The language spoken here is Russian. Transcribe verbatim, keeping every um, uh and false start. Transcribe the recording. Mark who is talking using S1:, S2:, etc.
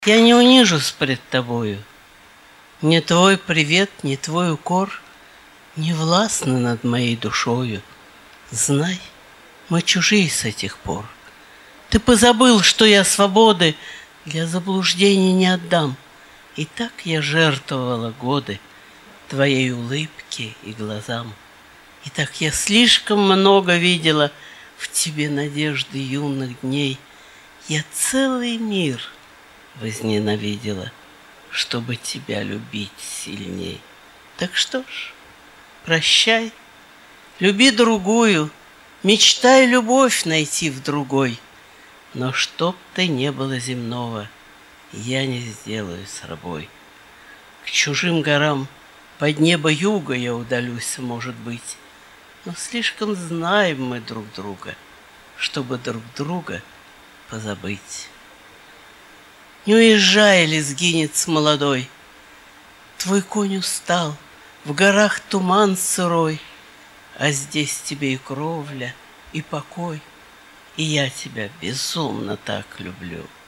S1: Я не унижусь пред тобою. Ни твой привет, ни твой укор не властны над моей душою. Знай, мы чужие с этих пор. Ты позабыл, что я свободы для заблуждений не отдам. И так я жертвовала годы твоей улыбке и глазам. И так я слишком много видела в тебе надежды юных дней. Я целый мир возненавидела, чтобы тебя любить сильней. Так что ж, прощай, люби другую, мечтай любовь найти в другой. Но чтоб ты не было земного, я не сделаю с рабой. К чужим горам под небо юга я удалюсь, может быть, но слишком знаем мы друг друга, чтобы друг друга позабыть. Не уезжай, лезгинец молодой, твой конь устал, в горах туман сырой, а здесь тебе и кровля, и покой, и я тебя безумно так люблю.